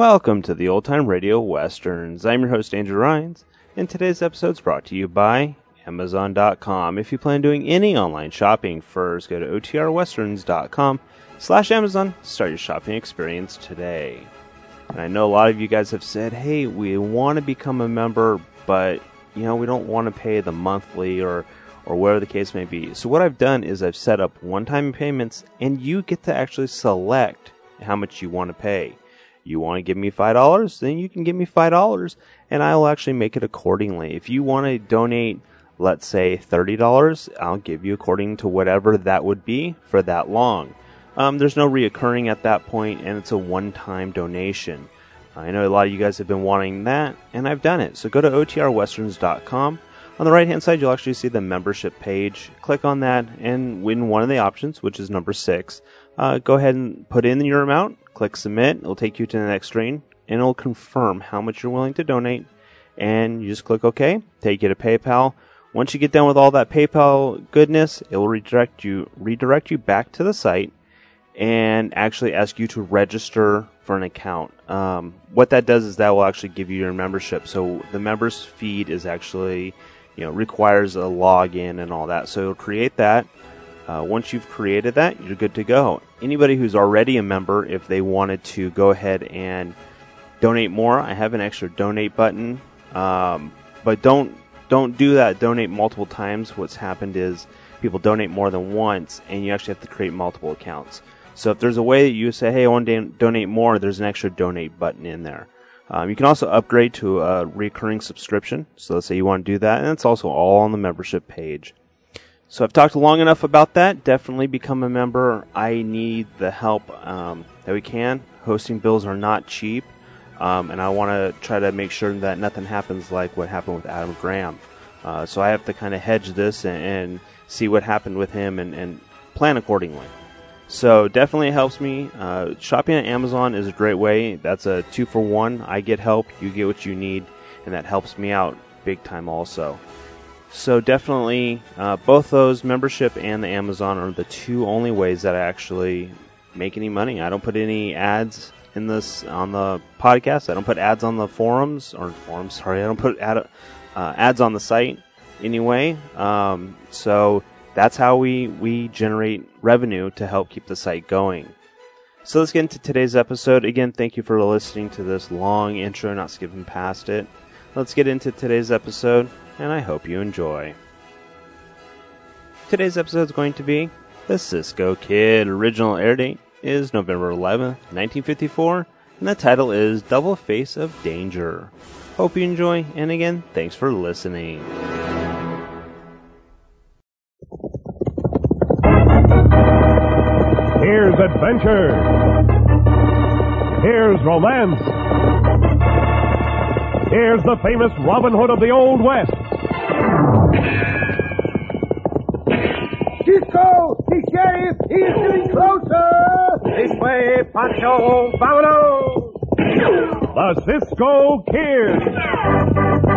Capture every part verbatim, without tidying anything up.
Welcome to the Old Time Radio Westerns. I'm your host, Andrew Rhynes, and today's episode is brought to you by Amazon dot com. If you plan on doing any online shopping, first go to O T R westerns dot com slash Amazon. Start your shopping experience today. And I know a lot of you guys have said, hey, we want to become a member, but you know we don't want to pay the monthly or or whatever the case may be. So what I've done is I've set up one-time payments, and you get to actually select how much you want to pay. You want to give me five dollars, then you can give me five dollars, and I will actually make it accordingly. If you want to donate, let's say thirty dollars, I'll give you according to whatever that would be for that long. Um, there's no reoccurring at that point, and it's a one-time donation. I know a lot of you guys have been wanting that, and I've done it. So go to O T R westerns dot com. On the right-hand side, you'll actually see the membership page. Click on that, and win one of the options, which is number six. Uh, go ahead and put in your amount. Click submit. It'll take you to the next screen, and it'll confirm how much you're willing to donate. And you just click OK. Take you to PayPal. Once you get done with all that PayPal goodness, it will redirect you redirect you back to the site and actually ask you to register for an account. Um, what that does is that will actually give you your membership. So the members feed is actually, you know, requires a login and all that. So it'll create that. Uh, once you've created that, you're good to go. Anybody who's already a member, if they wanted to go ahead and donate more, I have an extra donate button. Um, but don't don't do that. Donate multiple times. What's happened is people donate more than once, and you actually have to create multiple accounts. So if there's a way that you say, hey, I want to donate more, there's an extra donate button in there. Um, you can also upgrade to a recurring subscription. So let's say you want to do that, and it's also all on the membership page. So I've talked long enough about that. Definitely become a member. I need the help um, that we can. Hosting bills are not cheap, um, and I want to try to make sure that nothing happens like what happened with Adam Graham. Uh, so I have to kind of hedge this and, and see what happened with him and, and plan accordingly. So definitely it helps me. Uh, shopping on Amazon is a great way. That's a two for one. I get help, you get what you need, and that helps me out big time also. So definitely, uh, both those, membership and the Amazon, are the two only ways that I actually make any money. I don't put any ads in this on the podcast. I don't put ads on the forums or forums. Sorry, I don't put ad, uh, ads on the site anyway. Um, so that's how we we generate revenue to help keep the site going. So let's get into today's episode. Again, thank you for listening to this long intro, not skipping past it. Let's get into today's episode, and I hope you enjoy. Today's episode is going to be The Cisco Kid. Original air date is November eleventh, nineteen fifty-four, and the title is Double Face of Danger. Hope you enjoy, and again, thanks for listening. Here's adventure. Here's romance. Here's the famous Robin Hood of the Old West. Cisco! The sheriff! He is getting closer! This way, Pancho! Vámonos! The Cisco Kid.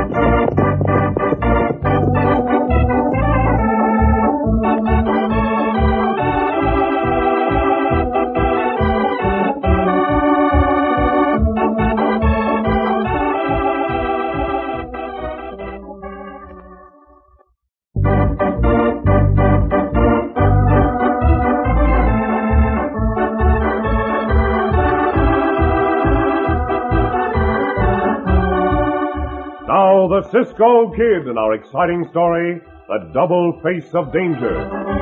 Now, the Cisco Kid in our exciting story, The Double Face of Danger.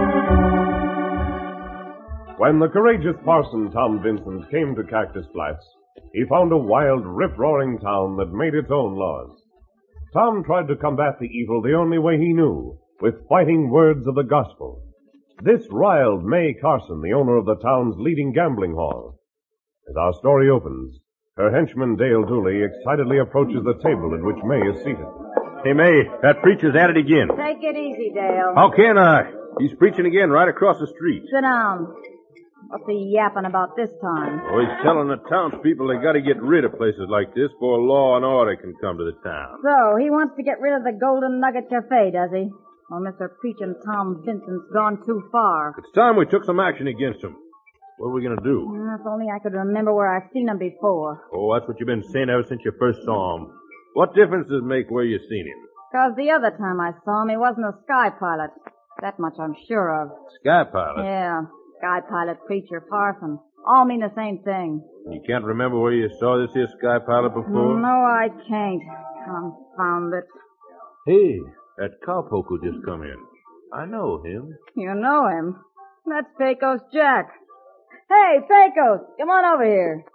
When the courageous parson Tom Vincent came to Cactus Flats, he found a wild, rip-roaring town that made its own laws. Tom tried to combat the evil the only way he knew, with fighting words of the gospel. This riled May Carson, the owner of the town's leading gambling hall. As our story opens, her henchman, Dale Dooley, excitedly approaches the table at which May is seated. Hey, May, that preacher's at it again. Take it easy, Dale. How can I? He's preaching again right across the street. Sit down. What's he yapping about this time? Oh, he's telling the townspeople they got to get rid of places like this before law and order can come to the town. So, he wants to get rid of the Golden Nugget Cafe, does he? Well, Mister Preachin' Tom Vincent's gone too far. It's time we took some action against him. What are we going to do? Mm, If only I could remember where I've seen him before. Oh, that's what you've been saying ever since you first saw him. What difference does it make where you seen him? Because the other time I saw him, he wasn't a sky pilot. That much I'm sure of. Sky pilot? Yeah, sky pilot, preacher, parson. All mean the same thing. You can't remember where you saw this here sky pilot before? No, I can't. Confound it. Hey, that cowpoke who just come in. I know him. You know him. That's Pecos Jack. Hey, Pecos, come on over here.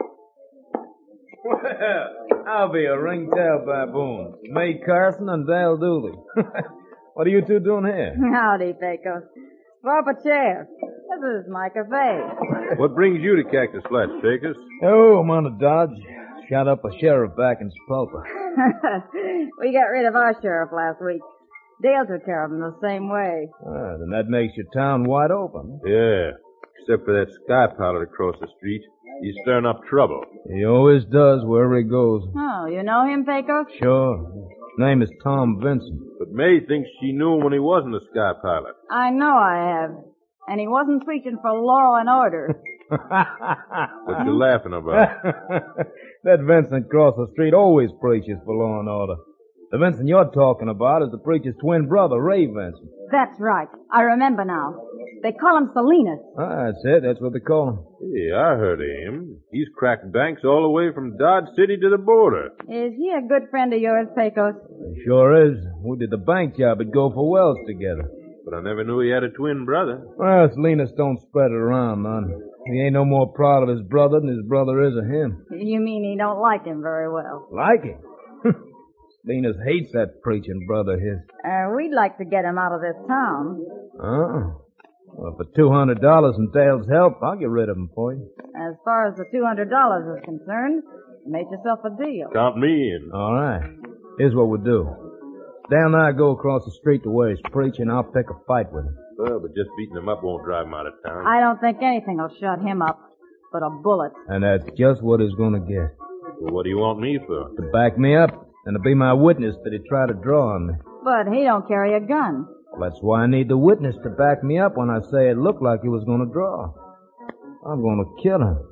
Well, I'll be a ringtail baboon. May Carson and Dale Dooley. What are you two doing here? Howdy, Pecos. Throw up a chair. This is my cafe. What brings you to Cactus Flats, Pecos? Oh, I'm on a dodge. Shot up a sheriff back in Spulpa. We got rid of our sheriff last week. Dale took care of him the same way. Ah, then that makes your town wide open. Yeah, except for that sky pilot across the street. He's stirring up trouble. He always does wherever he goes. Oh, you know him, Pecos? Sure. His name is Tom Vincent. But May thinks she knew him when he wasn't a sky pilot. I know I have. And he wasn't preaching for law and order. What you laughing about? That Vincent across the street always preaches for law and order. The Vincent you're talking about is the preacher's twin brother, Ray Vincent. That's right. I remember now. They call him Salinas. Ah, that's it. That's what they call him. Yeah, I heard of him. He's cracked banks all the way from Dodge City to the border. Is he a good friend of yours, Pecos? He sure is. We did the bank job at Gopher Wells together. But I never knew he had a twin brother. Well, Salinas don't spread it around none. He ain't no more proud of his brother than his brother is of him. You mean he don't like him very well? Like him? Salinas hates that preaching brother of his. Uh, we'd like to get him out of this town. Oh. Well, for two hundred dollars and Dale's help, I'll get rid of him for you. As far as the two hundred dollars is concerned, make yourself a deal. Count me in. All right. Here's what we'll do. Dale and I go across the street to where he's preaching. I'll pick a fight with him. Well, but just beating him up won't drive him out of town. I don't think anything will shut him up but a bullet. And that's just what he's going to get. Well, what do you want me for? To back me up and to be my witness that he tried to draw on me. But he don't carry a gun. Well, that's why I need the witness to back me up when I say it looked like he was going to draw. I'm going to kill him.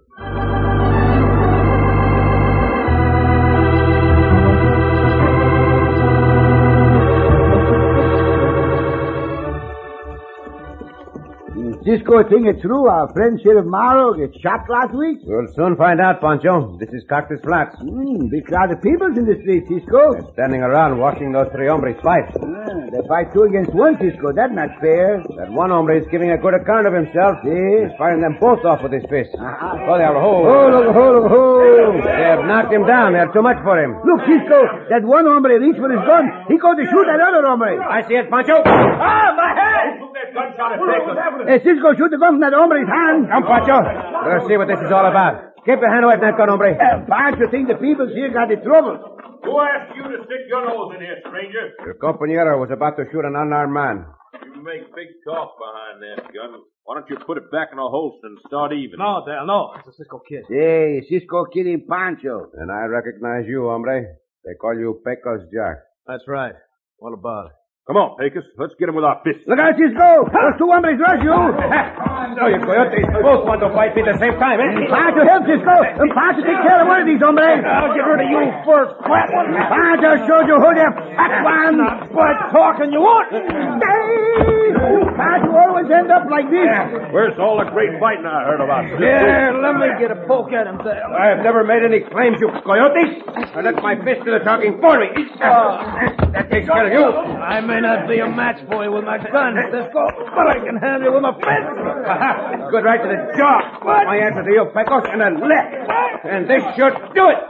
Cisco think it's true our friend Sheriff Morrow get shot last week? We'll soon find out, Pancho. This is Cactus Flats. Hmm, big crowd of people's in the street, Cisco. They're standing around watching those three hombres fight. Ah, they fight two against one, Cisco. That's not fair. That one hombre is giving a good account of himself. Yes. He's firing them both off with his fist. Uh-huh. Oh, they are ho. Oh, look, ho, look, ho. They have knocked him down. They are too much for him. Look, Cisco, that one hombre reached for his gun. He going to shoot that other hombre. I see it, Pancho. Ah, my head! Hey, Cisco, shoot the gun from that hombre's hand. Come, Pancho. Let's see what this is all about. Keep your hand away from that gun, hombre. Uh, Pancho think the people here got the trouble. Who asked you to stick your nose in here, stranger? Your compañero was about to shoot an unarmed man. You make big talk behind that gun. Why don't you put it back in a holster and start even? No, Dale, no. It's a Cisco kid. Hey, Cisco kidding Pancho. And I recognize you, hombre. They call you Pecos Jack. That's right. What about it? Come on, Pecos. Let's get him with our fists. Look out, Cisco! Those two hombres rush you! So you coyotes both want to fight me at the same time, eh? Pancho, help Cisco! And Pancho, take care of one of these hombres! I'll get rid of you first, crap one. Pancho showed you who they're fat one! But talking you want. Pancho always end up like this. Where's all the great fighting I heard about? Yeah, let me get a poke at him, Dale. I have never made any claims, you coyotes. I let my fist do the talking for me. That takes care of you. I may not be a match for you with my gun, Cisco, but I can handle you with my fist. Good right to the jaw. What? My answer to you, Pecos, and a left. And this should do it.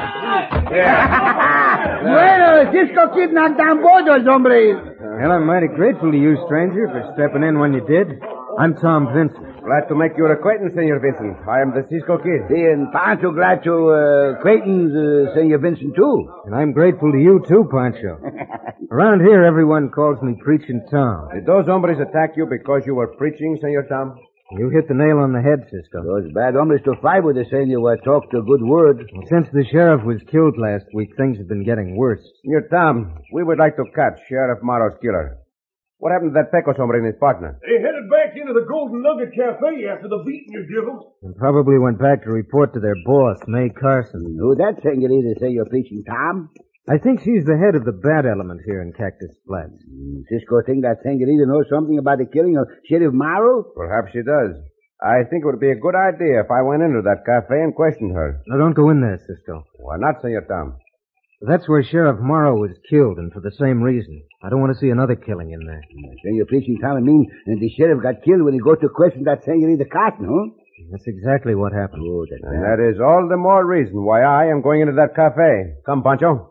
Bueno, Cisco kid knocked down both those hombres. Well, I'm mighty grateful to you, stranger, for stepping in when you did. I'm Tom Vincent. Glad to make your acquaintance, Senor Vincent. I am the Cisco Kid. And Pancho glad to uh, acquaintance uh, Senor Vincent, too. And I'm grateful to you, too, Pancho. Around here, everyone calls me Preaching Tom. Did those hombres attack you because you were preaching, Senor Tom? You hit the nail on the head, Cisco. Those bad hombres to fight with the Senor were talked a good word. Well, since the sheriff was killed last week, things have been getting worse. Senor Tom, we would like to catch Sheriff Morrow's killer. What happened to that Pecos hombre and his partner? They headed back into the Golden Nugget Cafe after the beating you give 'em. And probably went back to report to their boss, May Carson. Who that senorita say you're preaching, Tom? I think she's the head of the bad element here in Cactus Flats. Mm, Cisco think that senorita knows something about the killing of Sheriff Morrow? Perhaps she does. I think it would be a good idea if I went into that cafe and questioned her. Now, don't go in there, Cisco. Why not, Senor Tom? That's where Sheriff Morrow was killed, and for the same reason. I don't want to see another killing in there. Then you're preaching, Tom, I mean, and the sheriff got killed when he go to question that senorita Carson, huh? That's exactly what happened. Oh, that's And that is all the more reason why I am going into that cafe. Come, Pancho.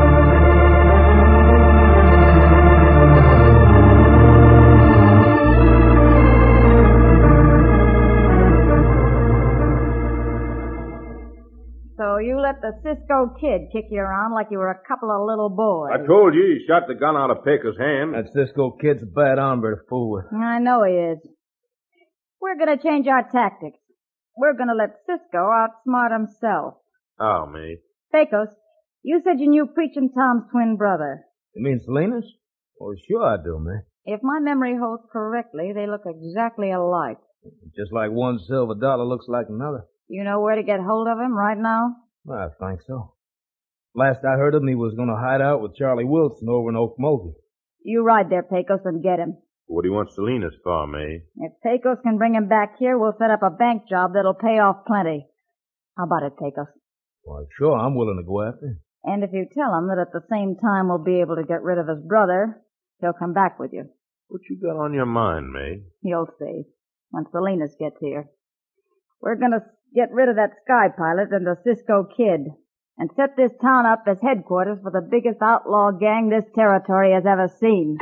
So you let the Cisco Kid kick you around like you were a couple of little boys. I told you he shot the gun out of Pecos' hand. That Cisco Kid's a bad hombre to fool with. I know he is. We're going to change our tactics. We're going to let Cisco outsmart himself. How, mate? Pecos, you said you knew Preaching Tom's twin brother. You mean Salinas? Oh, sure I do, man. If my memory holds correctly, they look exactly alike. Just like one silver dollar looks like another. You know where to get hold of him right now? I think so. Last I heard of him, he was going to hide out with Charlie Wilson over in Okmulgee. You ride there, Pecos, and get him. What do you want Salinas for, May? If Pecos can bring him back here, we'll set up a bank job that'll pay off plenty. How about it, Pecos? Well, sure, I'm willing to go after him. And if you tell him that at the same time we'll be able to get rid of his brother, he'll come back with you. What you got on your mind, May? You'll see, when Salinas gets here. We're gonna get rid of that Sky Pilot and the Cisco Kid, and set this town up as headquarters for the biggest outlaw gang this territory has ever seen.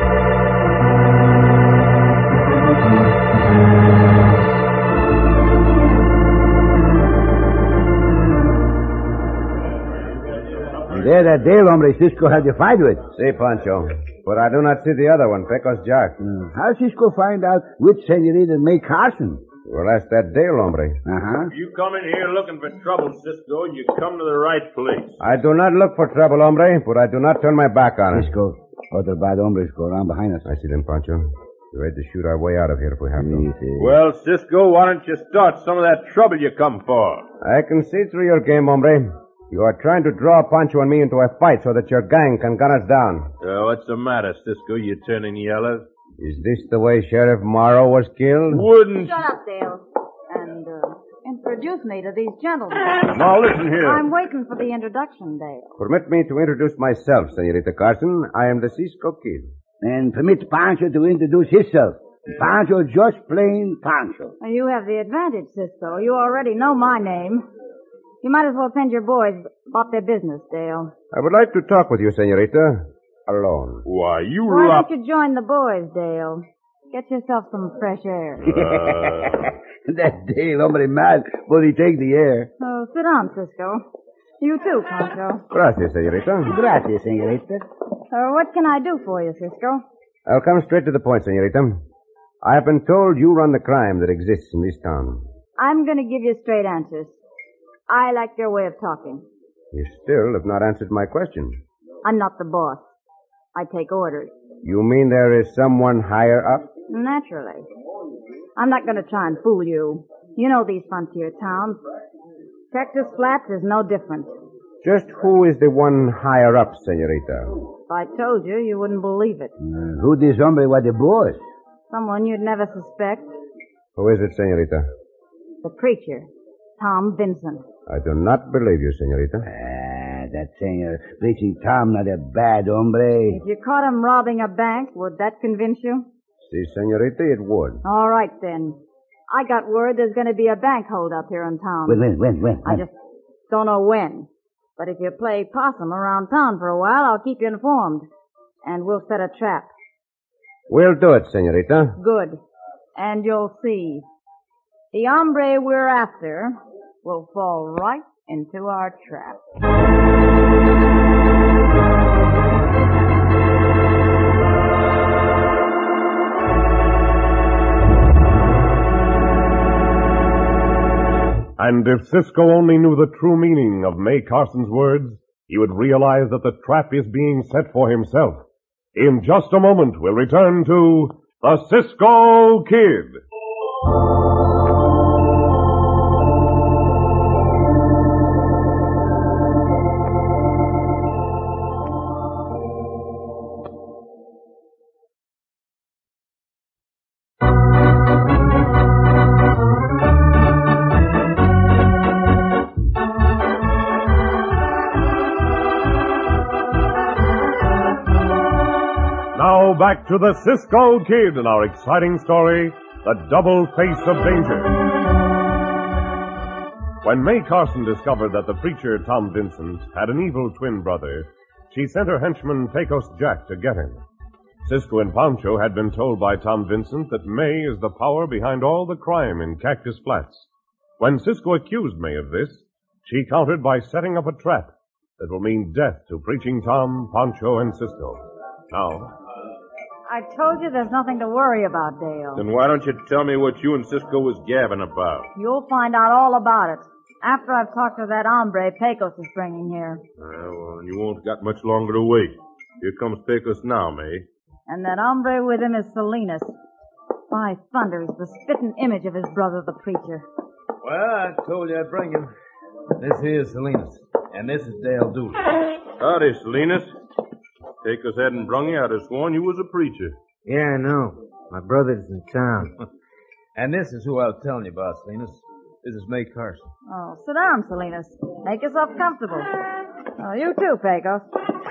There, that Dale hombre Cisco had to fight with. See, Pancho. But I do not see the other one, Pecos Jack. Mm. How Cisco find out which senorita May Carson? Well, that's that Dale hombre. Uh-huh. If you come in here looking for trouble, Cisco, you come to the right place. I do not look for trouble, hombre, but I do not turn my back on it. Cisco, other bad hombres go around behind us. I see them, Pancho. We're ready to shoot our way out of here if we have to. Well, Cisco, why don't you start some of that trouble you come for? I can see through your game, hombre. You are trying to draw Pancho and me into a fight so that your gang can gun us down. Uh, what's the matter, Cisco? You turning yellow? Is this the way Sheriff Morrow was killed? Wouldn't... Shut up, Dale. And, uh, introduce me to these gentlemen. Now, listen here. I'm waiting for the introduction, Dale. Permit me to introduce myself, Senorita Carson. I am the Cisco Kid. And permit Pancho to introduce himself. Pancho, just plain Pancho. Well, you have the advantage, Cisco. You already know my name. You might as well send your boys about their business, Dale. I would like to talk with you, Senorita. Alone. Why, you Why lop... don't you join the boys, Dale? Get yourself some fresh air. Uh... That Dale hombre mad, but he take the air. So sit down, Cisco. You too, Pancho. Gracias, Senorita. Gracias, senorita. Uh, what can I do for you, Cisco? I'll come straight to the point, Senorita. I have been told you run the crime that exists in this town. I'm going to give you straight answers. I like your way of talking. You still have not answered my question. I'm not the boss. I take orders. You mean there is someone higher up? Naturally. I'm not going to try and fool you. You know these frontier towns. Cactus Flats is no different. Just who is the one higher up, Senorita? If I told you, you wouldn't believe it. Uh, who this hombre was the boss? Someone you'd never suspect. Who is it, Senorita? The preacher, Tom Vincent. I do not believe you, Senorita. Ah, that senor preaching Tom not a bad hombre. If you caught him robbing a bank, would that convince you? Si, Senorita, it would. All right, then. I got word there's going to be a bank hold up here in town. When, when, when, when? I just don't know when. But if you play possum around town for a while, I'll keep you informed. And we'll set a trap. We'll do it, Senorita. Good. And you'll see. The hombre we're after will fall right into our trap. And if Cisco only knew the true meaning of May Carson's words, he would realize that the trap is being set for himself. In just a moment, we'll return to The Cisco Kid. Now back to the Cisco Kid and our exciting story, The Double Face of Danger. When May Carson discovered that the preacher, Tom Vincent, had an evil twin brother, she sent her henchman, Pecos Jack, to get him. Cisco and Pancho had been told by Tom Vincent that May is the power behind all the crime in Cactus Flats. When Cisco accused May of this, she countered by setting up a trap that will mean death to Preaching Tom, Pancho, and Cisco. Now, I told you there's nothing to worry about, Dale. Then why don't you tell me what you and Cisco was gabbing about? You'll find out all about it after I've talked to that hombre Pecos is bringing here. Uh, well, you won't got much longer to wait. Here comes Pecos now, May. And that hombre with him is Salinas. By thunder, he's the spitting image of his brother, the preacher. Well, I told you I'd bring him. This here's Salinas, and this is Dale Dooley. Howdy, Salinas. Pecos hadn't brung you. I'd have sworn you was a preacher. Yeah, I know. My brother's in town. And this is who I was telling you about, Salinas. This is May Carson. Oh, sit down, Salinas. Make yourself comfortable. Oh, you too, Pecos.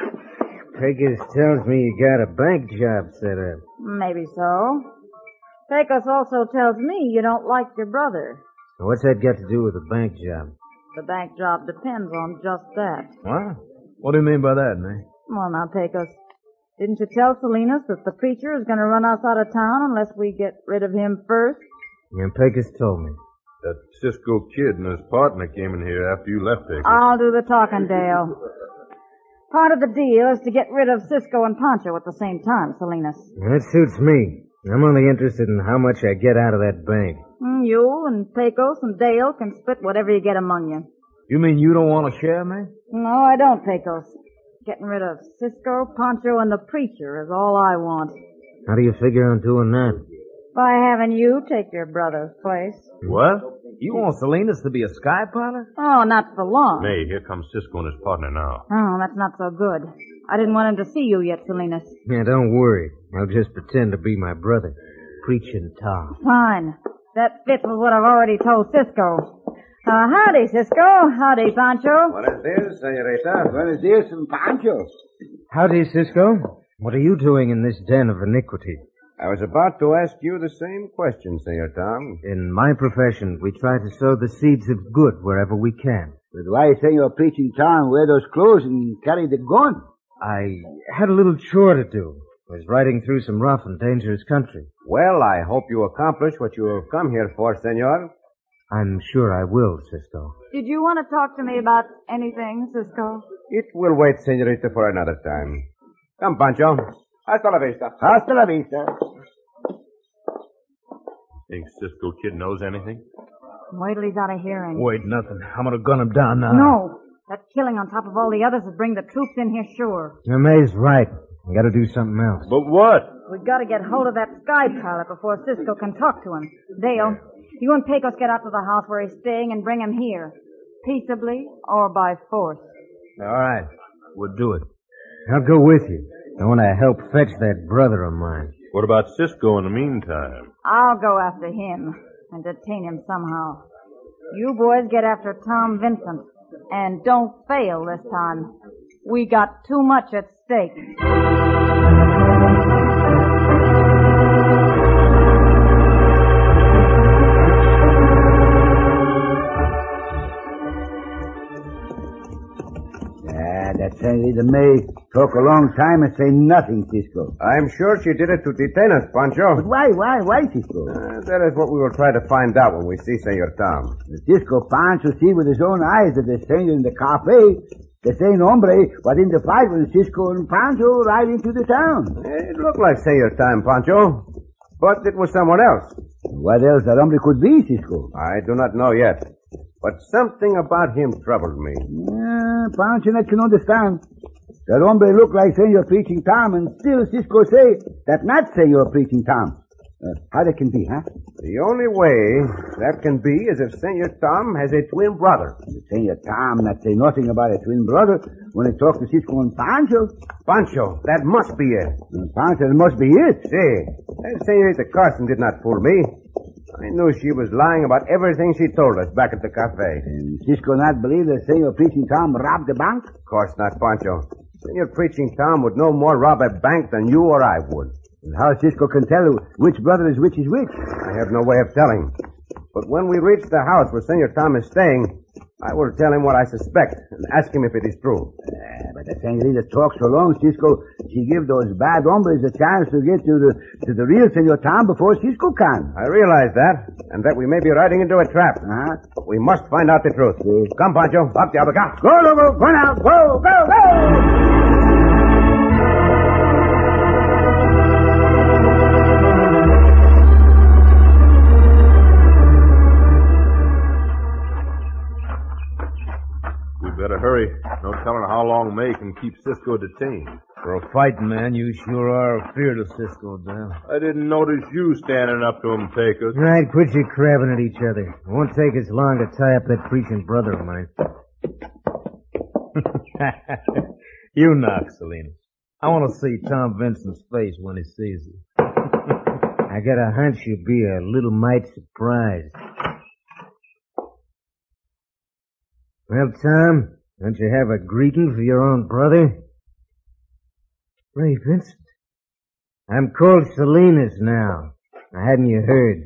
Pecos tells me you got a bank job set up. Maybe so. Pecos also tells me you don't like your brother. What's that got to do with the bank job? The bank job depends on just that. What? What do you mean by that, May? Well, now, Pecos, didn't you tell Salinas that the preacher is going to run us out of town unless we get rid of him first? Yeah, Pecos told me. That Cisco Kid and his partner came in here after you left, Pecos. I'll do the talking, Dale. Part of the deal is to get rid of Cisco and Pancho at the same time, Salinas. That suits me. I'm only interested in how much I get out of that bank. Mm, you and Pecos and Dale can split whatever you get among you. You mean you don't want to share, May? No, I don't, Pecos. Getting rid of Cisco, Pancho, and the preacher is all I want. How do you figure on doing that? By having you take your brother's place. What? You want Salinas to be a sky pilot? Oh, not for long. May, here comes Cisco and his partner now. Oh, that's not so good. I didn't want him to see you yet, Salinas. Yeah, don't worry. I'll just pretend to be my brother, Preaching Tom. Fine. That fits with what I've already told Cisco. Uh, howdy, Cisco. Howdy, Pancho. Buenos dias, senorita. Buenos dias and Pancho. Howdy, Cisco. What are you doing in this den of iniquity? I was about to ask you the same question, Senor Tom. In my profession, we try to sow the seeds of good wherever we can. But why say you're Preaching Tom, wear those clothes and carry the gun? I had a little chore to do. I was riding through some rough and dangerous country. Well, I hope you accomplish what you have come here for, senor. I'm sure I will, Cisco. Did you want to talk to me about anything, Cisco? It will wait, senorita, for another time. Come, Pancho. Hasta la vista. Hasta la vista. Think Cisco Kid knows anything? Wait till he's out of hearing. Wait, nothing. I'm going to gun him down now. No. That killing on top of all the others would bring the troops in here sure. May's right. I gotta do something else. But what? We've got to get hold of that sky pilot before Cisco can talk to him. Dale, you and Pecos get out to the house where he's staying and bring him here. Peaceably or by force. All right. We'll do it. I'll go with you. I want to help fetch that brother of mine. What about Cisco in the meantime? I'll go after him and detain him somehow. You boys get after Tom Vincent. And don't fail this time. We got too much at stake. Ah, that Senorita May talk a long time and say nothing, Cisco. I'm sure she did it to detain us, Pancho. But why, why, why, Cisco? Uh, that is what we will try to find out when we see Senor Tom. The Cisco Pancho see with his own eyes that the stranger in the cafe, the same hombre, was in the fight when Cisco and Pancho ride into the town. It looked like Senor Tom, Pancho, but it was someone else. What else that hombre could be, Cisco? I do not know yet, but something about him troubled me. Yeah, Pancho not can understand. That hombre look like Senor Preaching Tom, and still Cisco say that not Senor Preaching Tom. Uh, how that can be, huh? The only way that can be is if Senor Tom has a twin brother. Senor Tom not say nothing about a twin brother when he talked to Cisco and Pancho. Pancho, that must be it. Uh, Pancho, that must be it. See, that Senorita Carson did not fool me. I knew she was lying about everything she told us back at the cafe. And Cisco not believe that Senor Preaching Tom robbed the bank? Of course not, Pancho. Senor Preaching Tom would no more rob a bank than you or I would. And how Cisco can tell which brother is which is which? I have no way of telling. But when we reach the house where Senor Tom is staying, I will tell him what I suspect and ask him if it is true. Uh, but the senorita talked so long, Cisco, she give those bad hombres a chance to get to the to the real Senor Tom before Cisco can. I realize that, and that we may be riding into a trap. Uh-huh. But we must find out the truth. See. Come, Pancho. Up, Diablo. Go, go, go, go now. Go, go, go! Better hurry. No telling how long May can keep Cisco detained. For a fighting man, you sure are afeard of Cisco, Dan. I didn't notice you standing up to him, Pecos. Right, quit your crabbing at each other. It won't take us long to tie up that preaching brother of mine. You knock, Salinas. I want to see Tom Vincent's face when he sees you. I got a hunch you'll be a little mite surprised. Well, Tom, don't you have a greeting for your own brother? Ray Vincent. I'm called Salinas now. Hadn't you heard?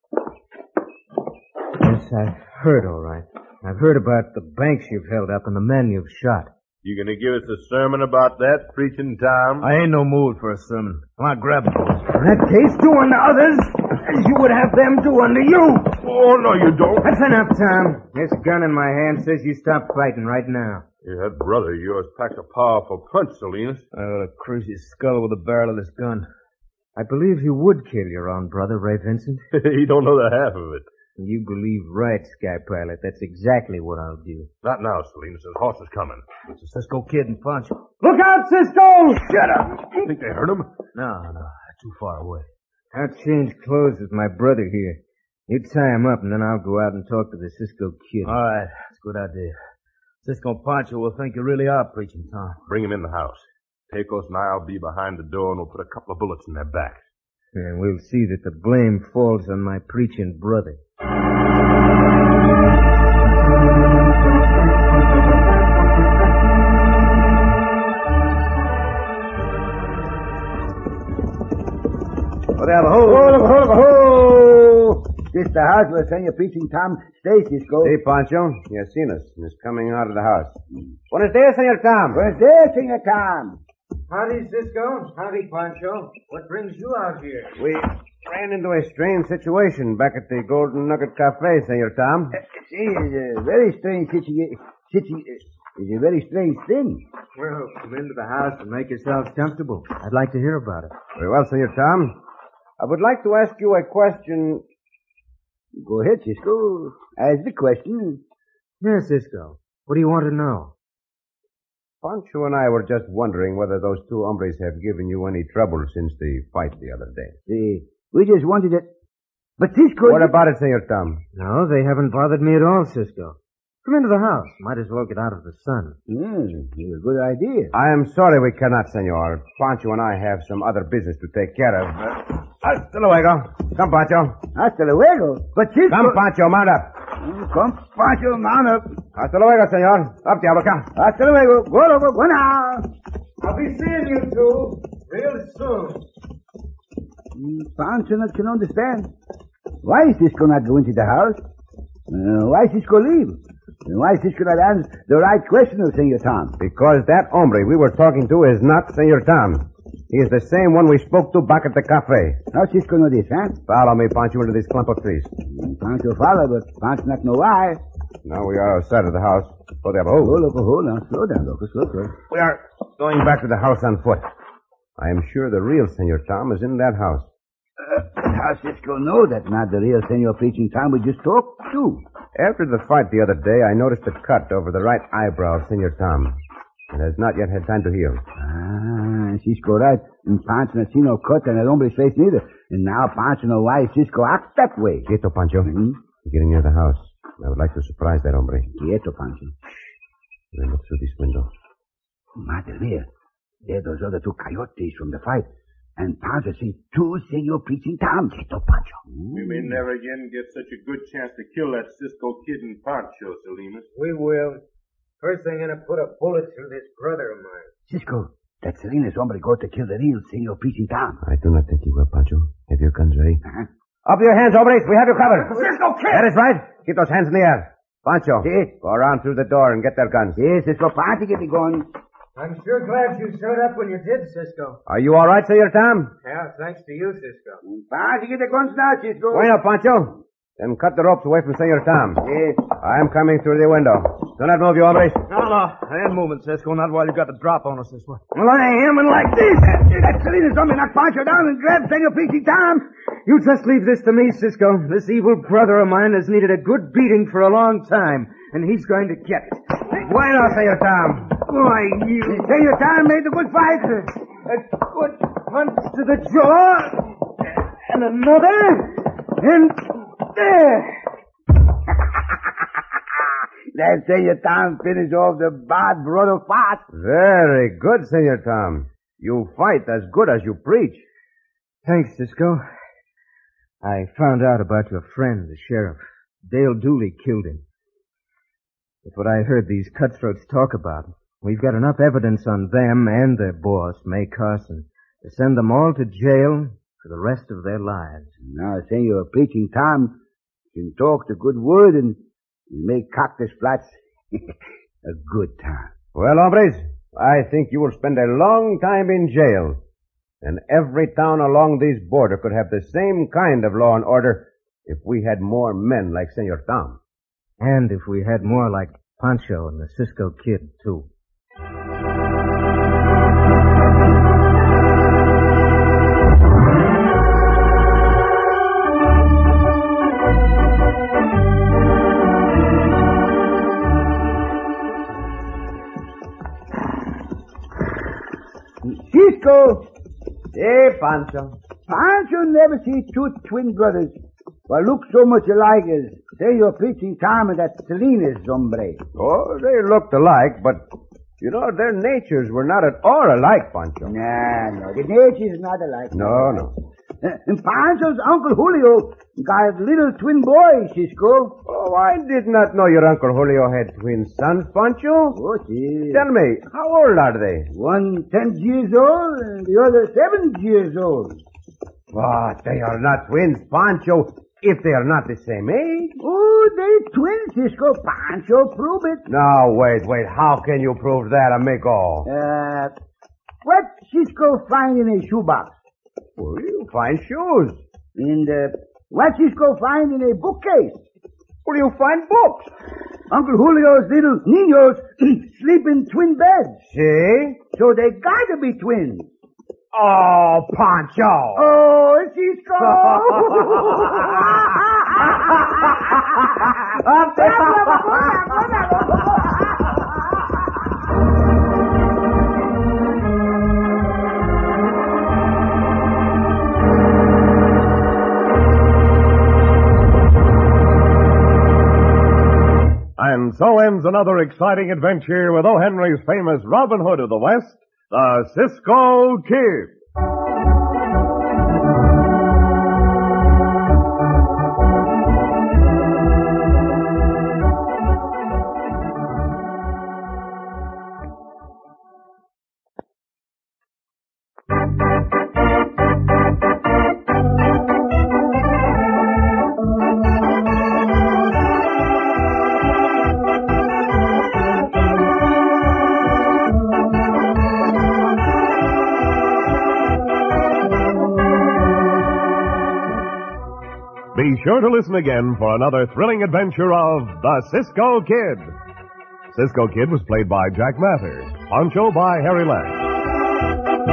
Yes, I've heard, all right. I've heard about the banks you've held up and the men you've shot. You gonna give us a sermon about that, preaching Tom? I ain't no mood for a sermon. Come on, grab him. In that case, do unto others as you would have them do unto you. Oh, no, you don't. That's enough, Tom. This gun in my hand says you stop fighting right now. Yeah, that brother of yours packs a powerful punch, Salinas. I ought to cruise his skull with the barrel of this gun. I believe you would kill your own brother, Ray Vincent. He don't know the half of it. You believe right, Sky Pilot. That's exactly what I'll do. Not now, Salinas. There's horses coming. It's a Cisco Kid and Pancho. Look out, Cisco! Shut up! Think they heard him? No, no. They're too far away. I'll change clothes with my brother here. You tie him up, and then I'll go out and talk to the Cisco Kid. All right. That's a good idea. Cisco and Pancho will think you really are preaching, Tom. Bring him in the house. Pecos and I'll be behind the door, and we'll put a couple of bullets in their backs. And we'll see that the blame falls on my preaching brother. Whatever, ho, ho, ho, ho! This the house where Senor Preaching Tom stays, Cisco. Hey, Pancho. He has seen us and is coming out of the house. Buenos dias, Senor Tom. Buenos dias, Senor Tom. Howdy, Cisco. Howdy, Pancho. What brings you out here? We ran into a strange situation back at the Golden Nugget Cafe, Senor Tom. Uh, see, it's a very strange situation. Situ- it's a very strange thing. Well, come into the house and make yourselves comfortable. I'd like to hear about it. Very well, Senor Tom. I would like to ask you a question. Go ahead, Cisco. Ask the question. Yes, Cisco. What do you want to know? Pancho and I were just wondering whether those two hombres have given you any trouble since the fight the other day. See, we just wanted to... But Cisco... What about it, Senor Tom? No, they haven't bothered me at all, Cisco. Come into the house. Might as well get out of the sun. Yeah, a good idea. I am sorry we cannot, Senor. Pancho and I have some other business to take care of. Hasta luego. Come, Pancho. Hasta luego. But Cisco... Come, Pancho, mount up. Come, Pancho, mount up. Hasta luego, senor. Up, Diablo, come. Hasta luego. Go, go, go, go now. I'll be seeing you two real soon. Pancho not can understand. Why is Cisco not going to the house? Uh, why Cisco leave? And why Cisco not answer the right question of Senor Tom? Because that hombre we were talking to is not Senor Tom. He is the same one we spoke to back at the cafe. How Cisco know this, huh? Follow me, Pancho, into this clump of trees. Pancho follow, but Pancho not know why. Now we are outside of the house. Oh, there, oh. Oh, look, hold on. Slow down, look, slow, slow. We are going back to the house on foot. I am sure the real Senor Tom is in that house. Uh, how Cisco know that not the real Senor Preaching Tom we just talked to? After the fight the other day, I noticed a cut over the right eyebrow of Senor Tom. It has not yet had time to heal. Ah, And Cisco right. And Pancho not see no cut on that hombre's face neither. And now Pancho know why Cisco acts that way. Quieto, Pancho. Hmm? We're getting near the house. I would like to surprise that hombre. Quieto, Pancho. Then look through this window. Madre mia. There those other two coyotes from the fight. And Pancho see two Senor Preaching Tom. Quieto, Pancho. We may never again get such a good chance to kill that Cisco Kid and Pancho, Salinas. We will. First thing gonna put a bullet through this brother of mine. Cisco, that Salinas hombre go to kill the real Senor Preaching Tom. I do not think he will, Pancho. Have your guns ready? Uh-huh. Up your hands, hombres. We have you covered. Cisco, kid! That is right. Keep those hands in the air. Pancho, Si. go around through the door and get their guns. Yes, Cisco, Pancho get the gun. I'm sure glad you showed up when you did, Cisco. Are you all right, Senor Tom? Yeah, thanks to you, Cisco. Pancho get the guns now, Cisco. Bueno, Pancho. Then cut the ropes away from Senor Tom. Yes. I am coming through the window. Do not move, you hombres. No, no. I ain't moving, Cisco. Not while you got the drop on us this way. Well, I am, and like this. That Salinas hombre knock Pancho down and grab Senor Preaching Tom. You just leave this to me, Cisco. This evil brother of mine has needed a good beating for a long time, and he's going to get it. Bueno, Senor Tom. Why, you... Senor Tom made the good fight. A good punch to the jaw, and another, and there. That Senor Tom finished off the bad brother fast. Very good, Senor Tom. You fight as good as you preach. Thanks, Cisco. I found out about your friend, the sheriff. Dale Dooley killed him. It's what I heard these cutthroats talk about. We've got enough evidence on them and their boss, May Carson, to send them all to jail for the rest of their lives. Now, Senor Preaching Tom can talk the good word and make Cactus Flats a good time. Well, hombres, I think you will spend a long time in jail. And every town along this border could have the same kind of law and order if we had more men like Senor Tom. And if we had more like Pancho and the Cisco Kid, too. Cisco! Hey, Pancho. Pancho never see two twin brothers who look so much alike as Senor Preaching Tom and that Salinas hombre. Oh, they looked alike, but, you know, their natures were not at all alike, Pancho. Nah, no, the nature's not alike. No, no. Uh, and Pancho's Uncle Julio got a little twin boy, Cisco. Oh, I did not know your Uncle Julio had twin sons, Pancho. Oh, see. Tell me, how old are they? One ten years old and the other seven years old. Oh, they are not twins, Pancho, if they are not the same age. Oh, they twins, Cisco. Pancho, prove it. Now, wait, wait. How can you prove that, amigo? Uh, what Cisco find in a shoebox? Well, you find shoes. And, uh, what Cisco find in a bookcase? Well, you find books. Uncle Julio's little niños sleep in twin beds. See? So they gotta be twins. Oh, Pancho. Oh, Cisco! And so ends another exciting adventure with O. Henry's famous Robin Hood of the West, the Cisco Kid. Be sure to listen again for another thrilling adventure of the Cisco Kid. Cisco Kid was played by Jack Mather, Pancho by Harry Lang.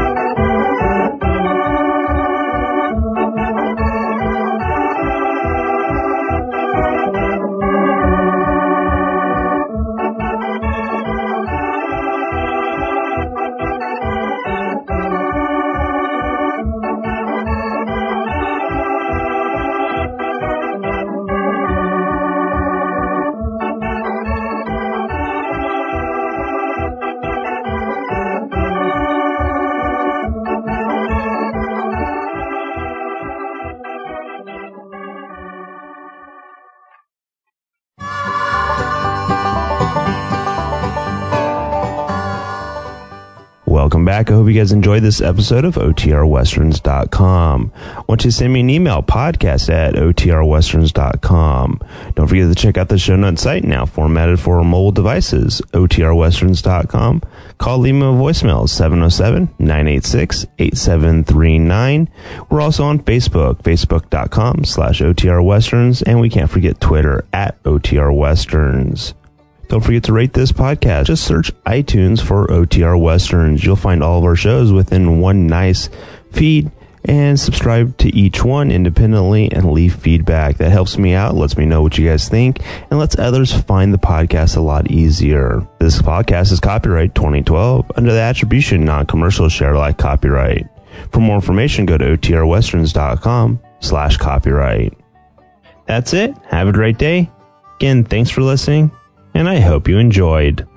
Welcome back. I hope you guys enjoyed this episode of O T R westerns dot com. I want you to send me an email, podcast at O T R westerns dot com. Don't forget to check out the show notes site, now formatted for mobile devices, O T R westerns dot com. Call, leave me a voicemail, seven oh seven, nine eight six, eight seven three nine. We're also on Facebook, facebook.com slash OTRwesterns, and we can't forget Twitter at O T R Westerns. Don't forget to rate this podcast. Just search iTunes for O T R Westerns. You'll find all of our shows within one nice feed, and subscribe to each one independently and leave feedback. That helps me out, lets me know what you guys think, and lets others find the podcast a lot easier. This podcast is copyright twenty twelve under the attribution non-commercial share alike copyright. For more information, go to O T R westerns dot com slash copyright. That's it. Have a great day. Again, thanks for listening, and I hope you enjoyed.